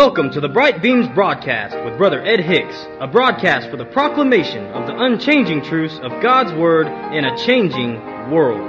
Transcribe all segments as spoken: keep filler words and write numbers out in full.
Welcome to the Bright Beams broadcast with Brother Ed Hicks, a broadcast for the proclamation of the unchanging truths of God's Word in a changing world.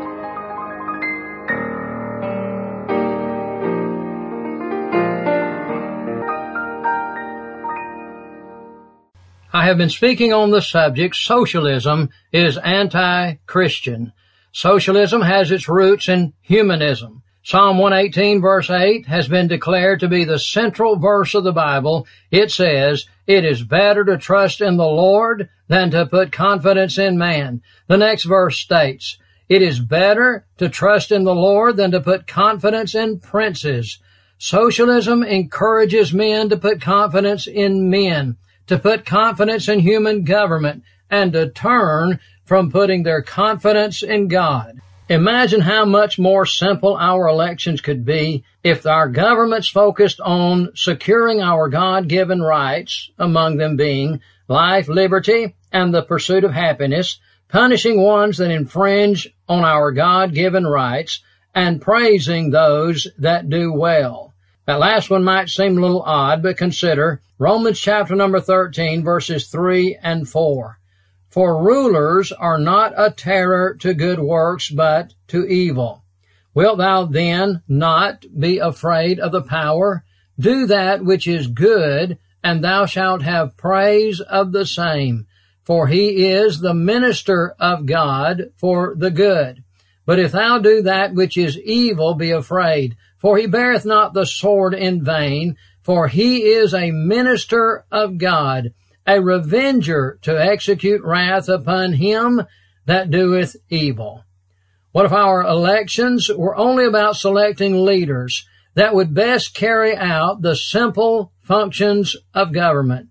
I have been speaking on the subject, socialism is anti-Christian. Socialism has its roots in humanism. Psalm one eighteen verse eight has been declared to be the central verse of the Bible. It says, "It is better to trust in the Lord than to put confidence in man." The next verse states, "It is better to trust in the Lord than to put confidence in princes." Socialism encourages men to put confidence in men, to put confidence in human government, and to turn from putting their confidence in God. Imagine how much more simple our elections could be if our governments focused on securing our God-given rights, among them being life, liberty, and the pursuit of happiness, punishing ones that infringe on our God-given rights, and praising those that do well. That last one might seem a little odd, but consider Romans chapter number thirteen, verses three and four. For rulers are not a terror to good works, but to evil. Wilt thou then not be afraid of the power? Do that which is good, and thou shalt have praise of the same. For he is the minister of God for the good. But if thou do that which is evil, be afraid. For he beareth not the sword in vain, for he is a minister of God, a revenger to execute wrath upon him that doeth evil. What if our elections were only about selecting leaders that would best carry out the simple functions of government?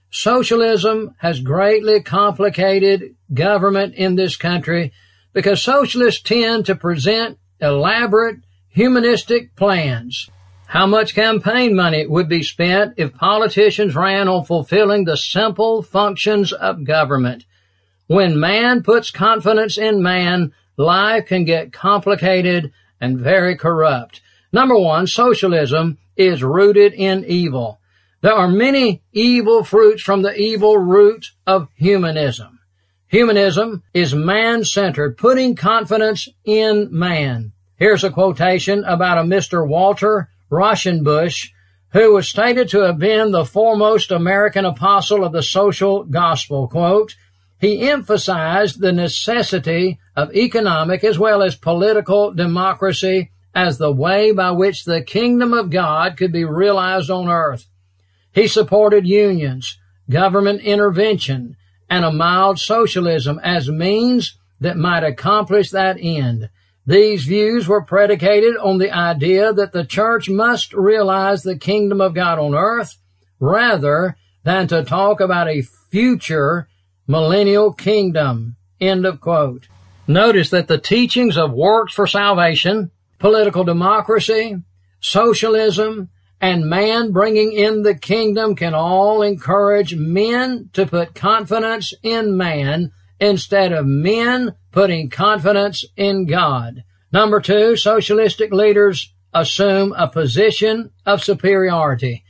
Socialism has greatly complicated government in this country because socialists tend to present elaborate humanistic plans. How much campaign money would be spent if politicians ran on fulfilling the simple functions of government? When man puts confidence in man, life can get complicated and very corrupt. Number one, socialism is rooted in evil. There are many evil fruits from the evil root of humanism. Humanism is man-centered, putting confidence in man. Here's a quotation about a Mister Walter Rauschenbusch, who was stated to have been the foremost American apostle of the social gospel. Quote, he emphasized the necessity of economic as well as political democracy as the way by which the kingdom of God could be realized on earth. He supported unions, government intervention, and a mild socialism as means that might accomplish that end. These views were predicated on the idea that the church must realize the kingdom of God on earth rather than to talk about a future millennial kingdom. End of quote. Notice that the teachings of works for salvation, political democracy, socialism, and man bringing in the kingdom can all encourage men to put confidence in man instead of men putting confidence in God. Number two, socialistic leaders assume a position of superiority.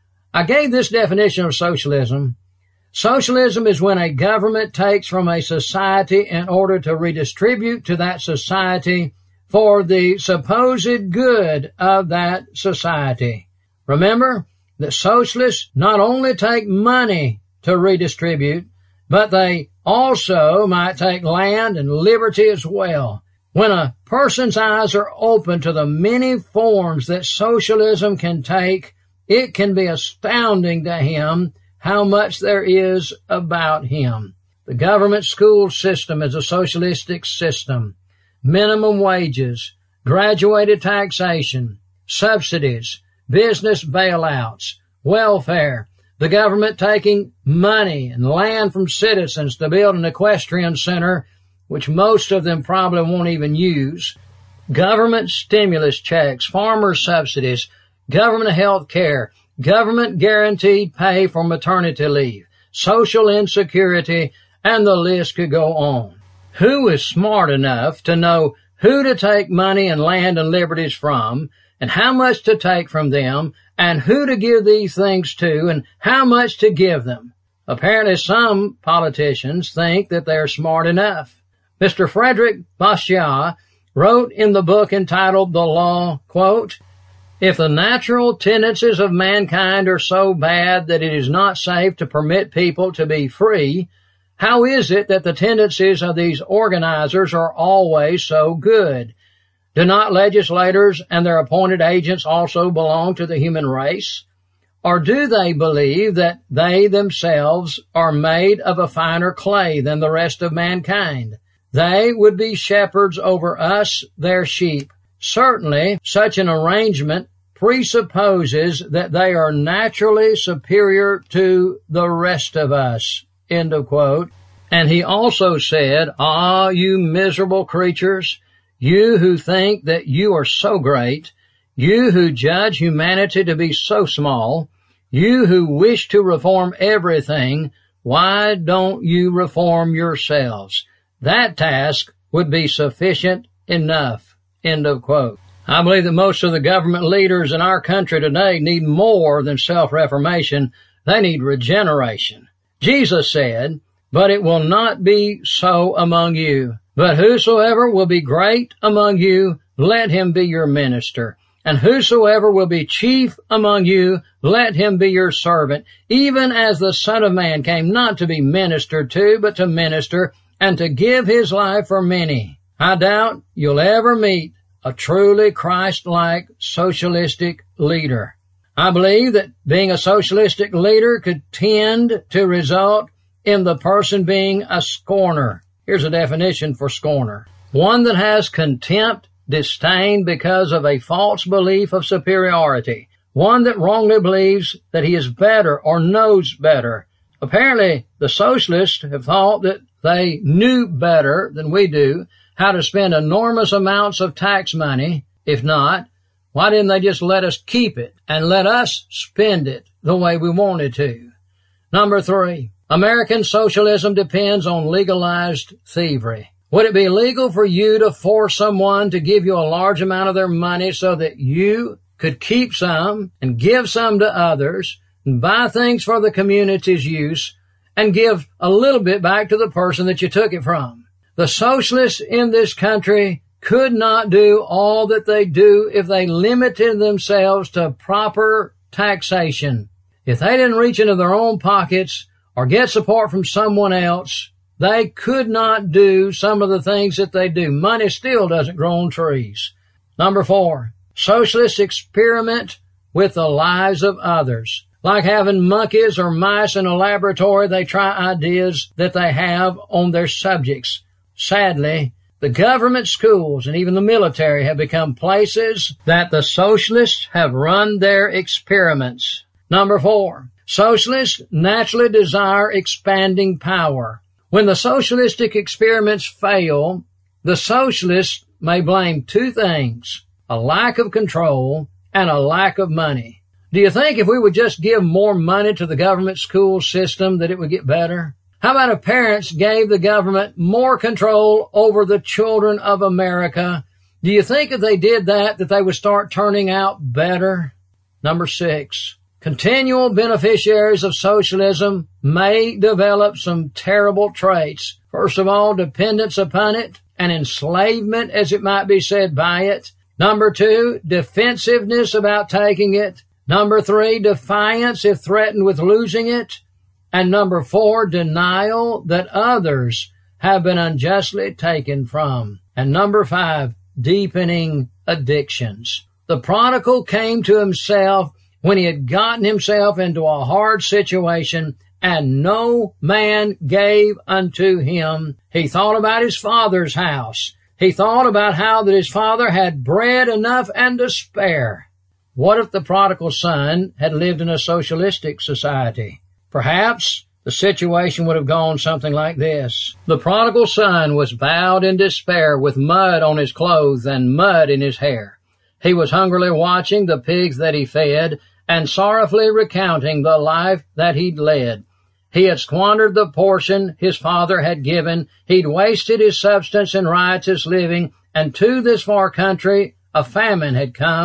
I gave this definition of socialism. Socialism is when a government takes from a society in order to redistribute to that society for the supposed good of that society. Remember that socialists not only take money to redistribute, but they also might take land and liberty as well. When a person's eyes are open to the many forms that socialism can take, it can be astounding to him how much there is about him. The government school system is a socialistic system. Minimum wages, graduated taxation, subsidies, business bailouts, welfare, the government taking money and land from citizens to build an equestrian center, which most of them probably won't even use, government stimulus checks, farmer subsidies, government health care, government guaranteed pay for maternity leave, social insecurity, and the list could go on. Who is smart enough to know who to take money and land and liberties from and how much to take from them and who to give these things to and how much to give them. Apparently some politicians think that they're smart enough. Mister Frederick Bastiat wrote in the book entitled The Law, quote, "If the natural tendencies of mankind are so bad that it is not safe to permit people to be free, how is it that the tendencies of these organizers are always so good? Do not legislators and their appointed agents also belong to the human race? Or do they believe that they themselves are made of a finer clay than the rest of mankind? They would be shepherds over us, their sheep. Certainly, such an arrangement presupposes that they are naturally superior to the rest of us." End of quote. And he also said, "Ah, you miserable creatures, you who think that you are so great, you who judge humanity to be so small, you who wish to reform everything, why don't you reform yourselves? That task would be sufficient enough." End of quote. I believe that most of the government leaders in our country today need more than self-reformation. They need regeneration. Jesus said, "But it will not be so among you. But whosoever will be great among you, let him be your minister. And whosoever will be chief among you, let him be your servant. Even as the Son of Man came not to be ministered to, but to minister, and to give his life for many." I doubt you'll ever meet a truly Christ-like socialistic leader. I believe that being a socialistic leader could tend to result in the person being a scorner. Here's a definition for scorner: one that has contempt, disdain because of a false belief of superiority, one that wrongly believes that he is better or knows better. Apparently, the socialists have thought that they knew better than we do how to spend enormous amounts of tax money. If not, why didn't they just let us keep it and let us spend it the way we wanted to? Number three, American socialism depends on legalized thievery. Would it be legal for you to force someone to give you a large amount of their money so that you could keep some and give some to others and buy things for the community's use and give a little bit back to the person that you took it from? The socialists in this country could not do all that they do if they limited themselves to proper taxation. If they didn't reach into their own pockets or get support from someone else, they could not do some of the things that they do. Money still doesn't grow on trees. Number four, socialists experiment with the lives of others. Like having monkeys or mice in a laboratory, they try ideas that they have on their subjects. Sadly, the government schools and even the military have become places that the socialists have run their experiments. Number four, socialists naturally desire expanding power. When the socialistic experiments fail, the socialists may blame two things: a lack of control and a lack of money. Do you think if we would just give more money to the government school system that it would get better? How about if parents gave the government more control over the children of America? Do you think if they did that, that they would start turning out better? Number six, continual beneficiaries of socialism may develop some terrible traits. First of all, dependence upon it and enslavement, as it might be said, by it. Number two, defensiveness about taking it. Number three, defiance if threatened with losing it. And number four, denial that others have been unjustly taken from. And number five, deepening addictions. The prodigal came to himself when he had gotten himself into a hard situation, and no man gave unto him. He thought about his father's house. He thought about how that his father had bread enough and to spare. What if the prodigal son had lived in a socialistic society? Perhaps the situation would have gone something like this. The prodigal son was bowed in despair with mud on his clothes and mud in his hair. He was hungrily watching the pigs that he fed and sorrowfully recounting the life that he'd led. He had squandered the portion his father had given. He'd wasted his substance in riotous living, and to this far country a famine had come,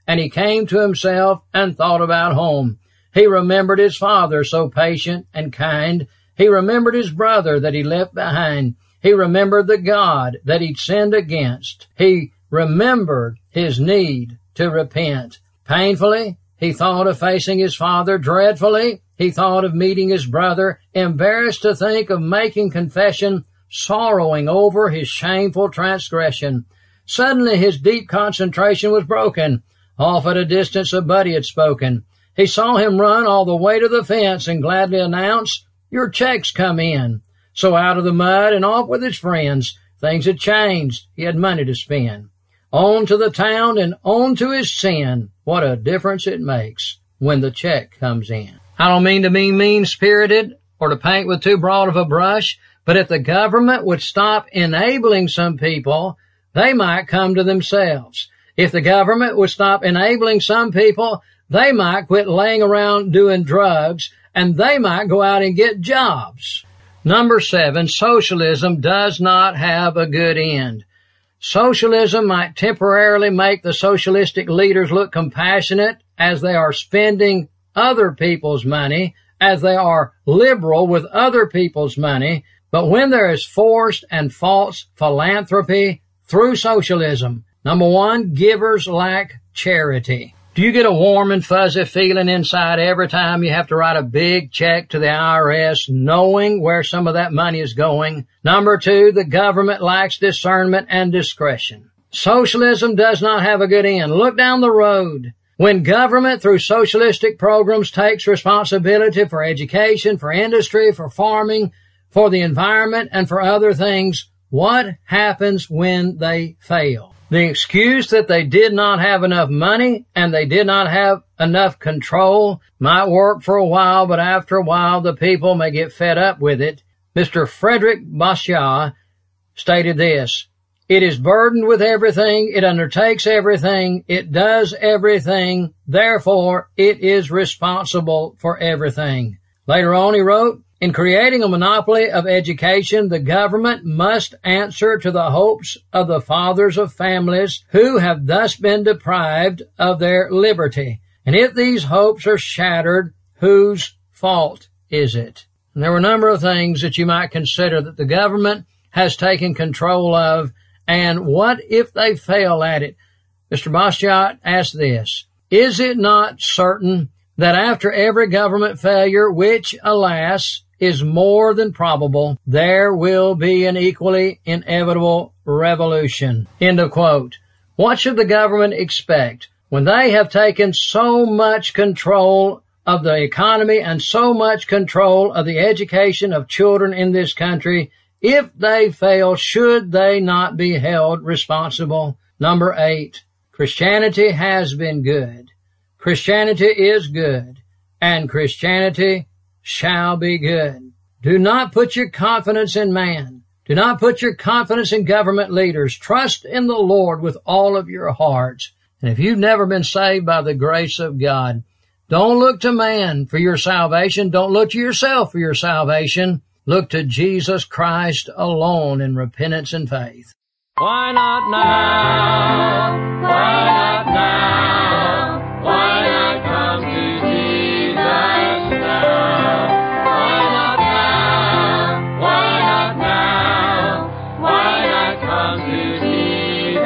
and he came to himself and thought about home. He remembered his father, so patient and kind. He remembered his brother that he left behind. He remembered the God that he'd sinned against. He remembered his need to repent. Painfully, he thought of facing his father. Dreadfully, he thought of meeting his brother. Embarrassed to think of making confession, sorrowing over his shameful transgression. Suddenly his deep concentration was broken. Off at a distance a buddy had spoken. He saw him run all the way to the fence and gladly announce, "Your check's come in." So out of the mud and off with his friends. Things had changed. He had money to spend. On to the town and on to his sin. What a difference it makes when the check comes in. I don't mean to be mean-spirited or to paint with too broad of a brush, but if the government would stop enabling some people, they might come to themselves. If the government would stop enabling some people, they might quit laying around doing drugs, and they might go out and get jobs. Number seven, socialism does not have a good end. Socialism might temporarily make the socialistic leaders look compassionate as they are spending other people's money, as they are liberal with other people's money, but when there is forced and false philanthropy through socialism, number one, givers lack charity. Do you get a warm and fuzzy feeling inside every time you have to write a big check to the I R S knowing where some of that money is going? Number two, the government lacks discernment and discretion. Socialism does not have a good end. Look down the road. When government through socialistic programs takes responsibility for education, for industry, for farming, for the environment, and for other things, what happens when they fail? The excuse that they did not have enough money and they did not have enough control might work for a while, but after a while the people may get fed up with it. Mister Frederick Bastiat stated this, "It is burdened with everything, it undertakes everything, it does everything, therefore it is responsible for everything." Later on he wrote, "In creating a monopoly of education, the government must answer to the hopes of the fathers of families who have thus been deprived of their liberty. And if these hopes are shattered, whose fault is it?" And there were a number of things that you might consider that the government has taken control of, and what if they fail at it? Mister Bastiat asked this, "Is it not certain that after every government failure, which, alas, is more than probable, there will be an equally inevitable revolution?" End of quote. What should the government expect when they have taken so much control of the economy and so much control of the education of children in this country? If they fail, should they not be held responsible? Number eight, Christianity has been good. Christianity is good, and Christianity shall be good. Do not put your confidence in man. Do not put your confidence in government leaders. Trust in the Lord with all of your hearts. And if you've never been saved by the grace of God, don't look to man for your salvation. Don't look to yourself for your salvation. Look to Jesus Christ alone in repentance and faith. Why not now? Why not now? Why not come to Jesus now? Why not now? Why not now? Why not come to Jesus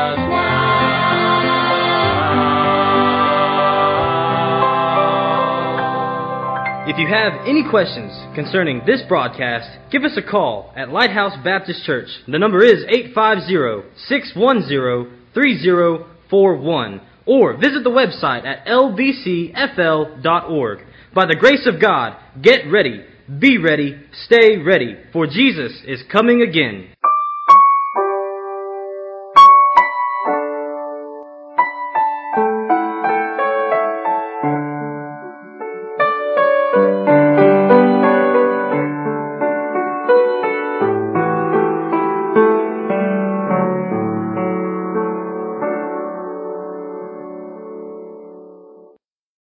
now? If you have any questions concerning this broadcast, give us a call at Lighthouse Baptist Church. The number is eight five zero, six one zero, three zero four one, or visit the website at L B C F L dot org. By the grace of God, get ready, be ready, stay ready, for Jesus is coming again.